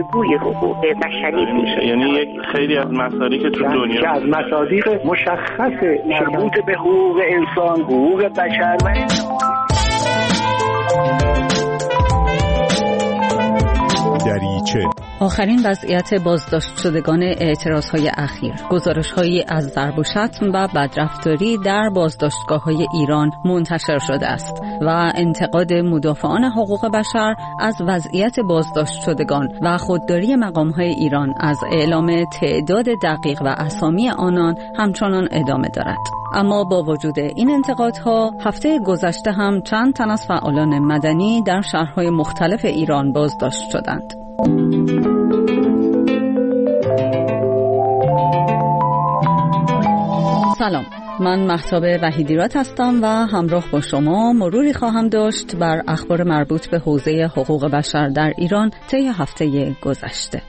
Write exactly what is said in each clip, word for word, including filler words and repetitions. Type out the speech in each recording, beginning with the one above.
بازگوی حقوق بشری میشه. یعنی یک خیلی از مصادیق که تو دنیا که از مصادیق مشخص مربوط به حقوق انسان، حقوق بشر و دریچه. آخرین وضعیت بازداشت شدگان اعتراضهای اخیر، گزارش‌هایی از ضرب و شتم و بدرفتاری در بازداشتگاه‌های ایران منتشر شده است و انتقاد مدافعان حقوق بشر از وضعیت بازداشت شدگان و خودداری مقام‌های ایران از اعلام تعداد دقیق و اسامی آنان همچنان ادامه دارد. اما با وجود این انتقادها، هفته گذشته هم چند تن از فعالان مدنی در شهرهای مختلف ایران بازداشت شدند. سلام، من مهتاب وحیدیراد هستم و همراه با شما مروری خواهم داشت بر اخبار مربوط به حوزه حقوق بشر در ایران طی هفته گذشته.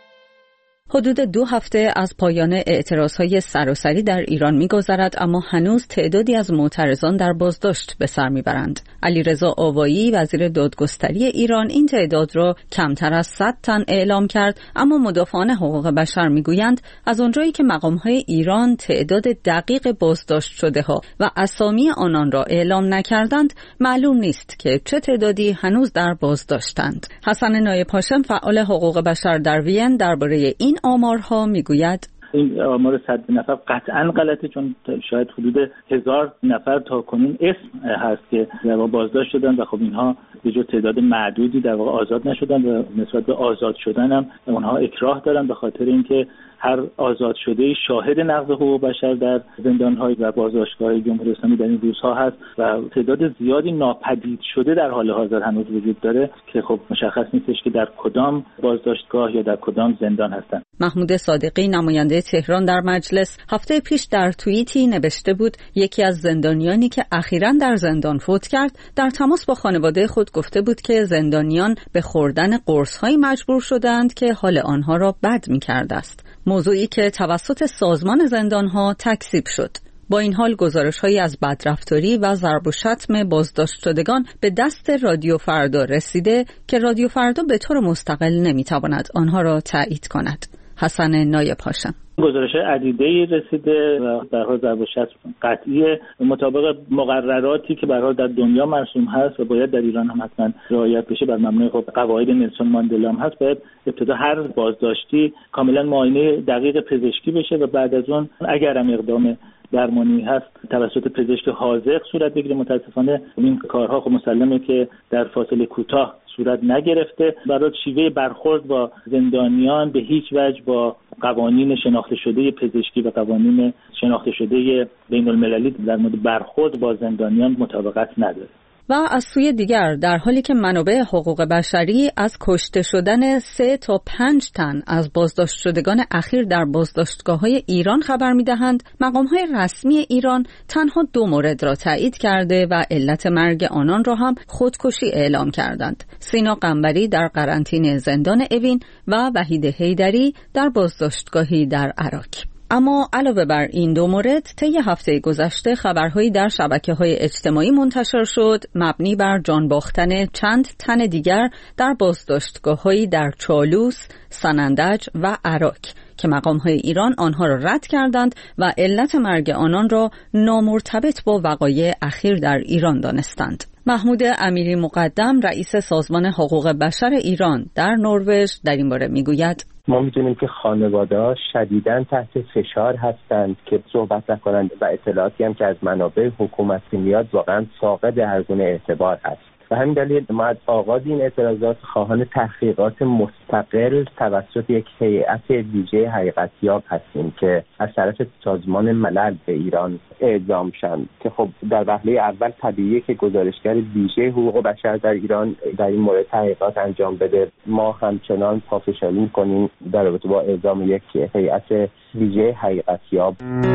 حدود دو هفته از پایان اعتراضهای سراسری در ایران می‌گذرد، اما هنوز تعدادی از معترضان در بازداشت به سر می‌برند. علیرضا آوایی وزیر دادگستری ایران این تعداد را کمتر از صد تن اعلام کرد، اما مدافعان حقوق بشر می‌گویند از آنجایی که مقام‌های ایران تعداد دقیق بازداشت شده‌ها و اسامی آنان را اعلام نکردند، معلوم نیست که چه تعدادی هنوز در بازداشتند. حسن نایب هاشم فعال حقوق بشر در وین درباره این آمارها میگوید این آمار صد نفر قطعاً غلطه، چون شاید حدود هزار نفر تا کنون اسم هست که در واقع بازداشت شدن و خب اینها به جز تعداد معدودی در واقع آزاد نشدن و نسبت به آزاد شدن هم اونها اکراه دارن، به خاطر اینکه هر آزاد شده شاهد نقض حقوق بشر در زندان‌های و بازداشتگاه‌های جمهوری اسلامی در این روزها هست و تعداد زیادی ناپدید شده در حال حاضر هنوز وجود داره که خب مشخص نیستش که در کدام بازداشتگاه یا در کدام زندان هستند. محمود صادقی نماینده تهران در مجلس هفته پیش در توییتی نوشته بود یکی از زندانیانی که اخیراً در زندان فوت کرد در تماس با خانواده خود گفته بود که زندانیان به خوردن قرص‌های مجبور شدند که حال آنها را بد می‌کرده است. موضوعی که توسط سازمان زندان‌ها تکذیب شد. با این حال گزارش‌هایی از بدرفتاری و ضرب و شتم بازداشت شدگان به دست رادیو فردا رسیده که رادیو فردا به طور مستقل نمی‌تواند آنها را تایید کند. حسن نایب هاشم: گزارش عدیده‌ای رسیده و در حال ضرب و شتم قطعی مطابق مقرراتی که به هر حال در دنیا مرسوم هست و باید در ایران هم حتما رعایت بشه، بر مبنای خب قواعد نلسون ماندلا هم هست. باید ابتدا هر بازداشتی کاملا معاینه دقیق پزشکی بشه و بعد از اون اگر هم اقدام درمانی هست توسط پزشک حاذق صورت بگیره. متاسفانه این کارها خب مسلمه که در فاصله کوتاه صورت نگرفته. برای شیوه برخورد با زندانیان به هیچ وجه با قوانین شناخته شده پزشکی و قوانین شناخته شده بین المللی در مورد برخورد با زندانیان مطابقت نداره. و از سوی دیگر در حالی که منابع حقوق بشری از کشته شدن سه تا پنج تن از بازداشت شدگان اخیر در بازداشتگاه‌های ایران خبر می‌دهند، مقام‌های رسمی ایران تنها دو مورد را تایید کرده و علت مرگ آنان را هم خودکشی اعلام کردند: سینا قنبری در قرنطینه زندان اوین و وحید حیدری در بازداشتگاهی در عراق. اما علاوه بر این دو مورد، طی هفته گذشته خبرهایی در شبکه‌های اجتماعی منتشر شد مبنی بر جان باختن چند تن دیگر در بازداشتگاه‌هایی در چالوس، سنندج و عراق که مقام‌های ایران آنها را رد کردند و علت مرگ آنان را نامرتبط با وقایع اخیر در ایران دانستند. محمود امیری مقدم رئیس سازمان حقوق بشر ایران در نروژ در این باره میگوید: ما میدونیم که خانواده‌ها شدیداً تحت فشار هستند که صحبت نکنند و اطلاعاتی هم که از منابع حکومتی میاد واقعاً فاقد هر گونه اعتبار هست. و همین دلیل ما از آغاز این اعتراضات خواهان تحقیقات مستقل توسط یک هیئت ویژه حقیقتیاب هستیم که از طرف سازمان ملل به ایران اعزام شدند که خب در وهله اول طبیعیه که گزارشگر ویژه حقوق بشر در ایران در این مورد تحقیقات انجام بده. ما همچنان پافشاری می‌کنیم در رابطه با اعزام یک هیئت ویژه حقیقتیاب.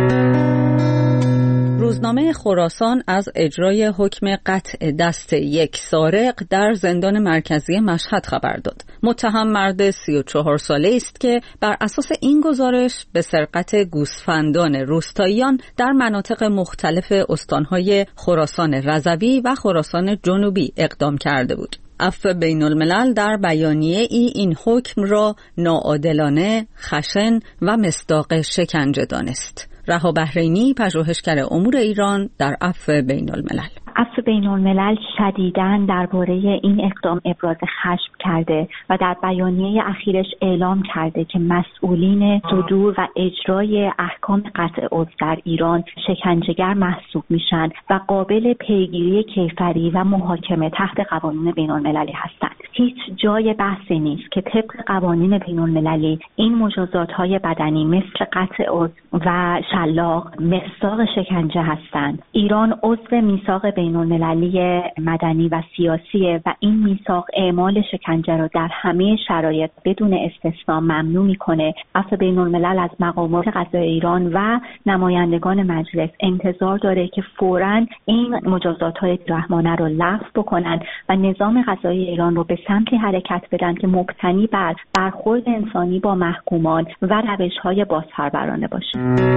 روزنامه خراسان از اجرای حکم قطع دست یک سارق در زندان مرکزی مشهد خبر داد. متهم مرد سی و چهار ساله است که بر اساس این گزارش به سرقت گوسفندان روستاییان در مناطق مختلف استانهای خراسان رضوی و خراسان جنوبی اقدام کرده بود. عفو بین الملل در بیانیه ای این حکم را ناعادلانه، خشن و مصداق شکنجه دانست. رها بحرینی، پژوهشگر امور ایران در عفو بین الملل: عفو بین الملل شدیداً درباره این اقدام ابراز خشم کرده و در بیانیه اخیرش اعلام کرده که مسئولین صدور و اجرای احکام قطع عضو در ایران شکنجهگر محسوب میشن و قابل پیگیری کیفری و محاکمه تحت قوانین بین المللی هستند. هیچ جای بحثی نیست که طبق قوانین بین المللی این مجازات‌های بدنی مثل قطع عضو و شلاق مصداق شکنجه هستند. ایران عضو میثاق بین المللی مدنی و سیاسیه و این میثاق اعمال شکنجه را در همه شرایط بدون استثنا ممنوع میکنه. عفو بین الملل از مقامات قضایی ایران و نمایندگان مجلس انتظار داره که فوراً این مجازات‌های رحمانه را لغو بکنن و نظام قضایی ایران رو به سمتی حرکت بدن که مبتنی بر برخورد انسانی با محکومان و روش‌های بازپرورانه باشه.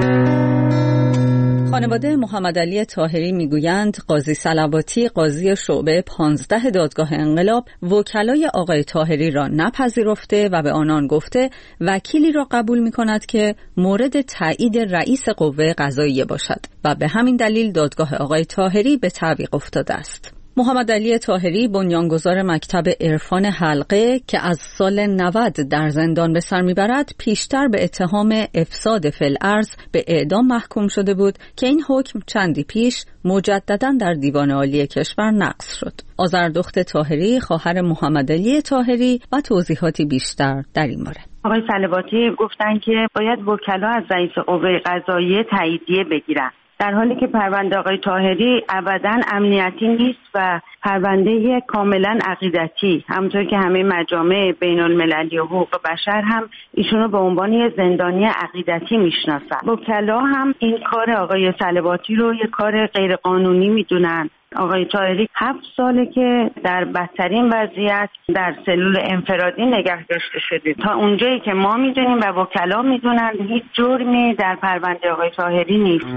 خانواده محمد علی طاهری میگویند قاضی صلواتی، قاضی شعبه پانزده دادگاه انقلاب، وکلای آقای طاهری را نپذیرفته و به آنان گفته وکیلی را قبول می‌کند که مورد تایید رئیس قوه قضاییه باشد و به همین دلیل دادگاه آقای طاهری به تعویق افتاده است. محمد علی طاهری بنیانگذار مکتب عرفان حلقه که از سال نود در زندان به سر میبرد، پیشتر به اتهام افساد فی الارض به اعدام محکوم شده بود که این حکم چندی پیش مجدداً در دیوان عالی کشور نقض شد. آذردخت طاهری، خواهر محمد علی طاهری، و توضیحاتی بیشتر در این باره. آقای صلواتی گفتن که باید وکلا از رئیس قوه قضاییه تاییدیه بگیرن، در حالی که پرونده آقای طاهری ابداً امنیتی نیست و پرونده کاملاً عقیدتی، همونطور که همه مجامع بین المللی و حقوق بشر هم ایشونو به عنوان یه زندانی عقیدتی میشناسن. وکلا هم این کار آقای صلواتی رو یه کار غیر قانونی میدونن. آقای طاهری هفت ساله که در بدترین وضعیت در سلول انفرادی نگه داشته شده. تا اونجایی که ما میدونیم و وکلا میدونن هیچ جرمی در پرونده آقای طاهری نیست.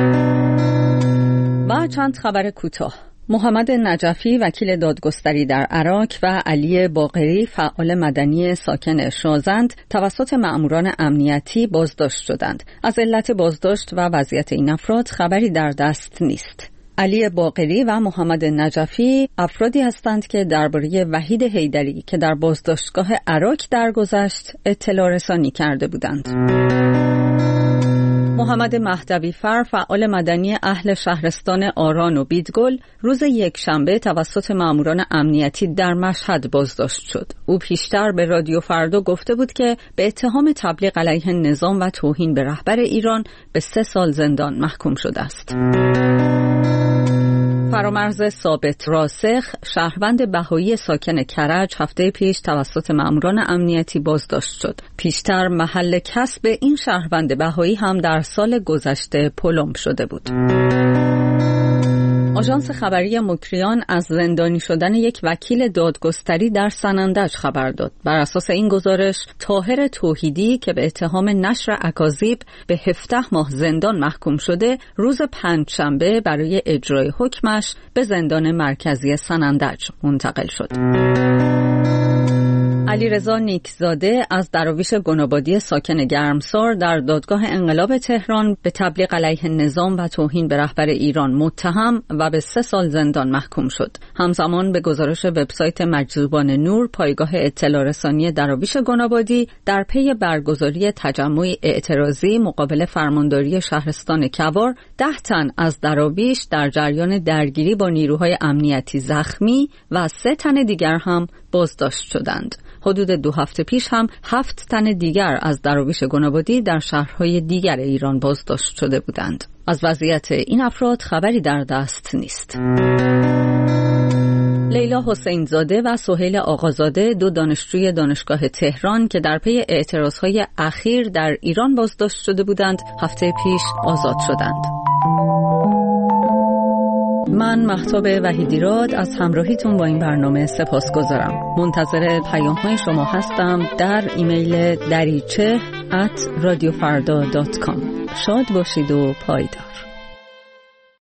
و چند خبر کوتاه. محمد نجفی، وکیل دادگستری در عراق، و علی باقری، فعال مدنی ساکن شازند، توسط مأموران امنیتی بازداشت شدند. از علت بازداشت و وضعیت این افراد خبری در دست نیست. علی باقری و محمد نجفی افرادی هستند که درباره وحید حیدری که در بازداشتگاه عراق درگذشت اطلاع رسانی کرده بودند. محمد مهدوی فر، فعال مدنی اهل شهرستان آران و بیدگل، روز یکشنبه توسط ماموران امنیتی در مشهد بازداشت شد. او پیشتر به رادیو فردا گفته بود که به اتهام تبلیغ علیه نظام و توهین به رهبر ایران به سه سال زندان محکوم شده است. فرامرز ثابت راسخ، شهروند بهایی ساکن کرج، هفته پیش توسط مأموران امنیتی بازداشت شد. پیشتر محل کسب این شهروند بهایی هم در سال گذشته پلم شده بود. آژانس خبری مکریان از زندانی شدن یک وکیل دادگستری در سنندج خبر داد. بر اساس این گزارش، طاهر توحیدی که به اتهام نشر اکاذیب به هفده ماه زندان محکوم شده، روز پنجشنبه برای اجرای حکمش به زندان مرکزی سنندج منتقل شد. علیرضا نیکزاده از دراویش گنابادی ساکن گرمسار در دادگاه انقلاب تهران به تبلیغ علیه نظام و توهین به رهبر ایران متهم و به سه سال زندان محکوم شد. همزمان به گزارش وبسایت مجذوبان نور، پایگاه اطلاع رسانی دراویش گنابادی در پی برگزاری تجمع اعتراضی مقابل فرمانداری شهرستان کوار، ده تن از دراویش در جریان درگیری با نیروهای امنیتی زخمی و سه تن دیگر هم بازداشت شدند. حدود دو هفته پیش هم هفت تن دیگر از دراویش گنابادی در شهرهای دیگر ایران بازداشت شده بودند. از وضعیت این افراد خبری در دست نیست. لیلا حسین زاده و سهیل آقازاده، دو دانشجوی دانشگاه تهران که در پی اعتراضهای اخیر در ایران بازداشت شده بودند، هفته پیش آزاد شدند. من مهتاب وحیدیراد از همراهیتون با این برنامه سپاسگزارم. منتظر پیام‌های شما هستم در ایمیل دریچه ات رادیو فردا دات کام. شاد باشید و پایدار.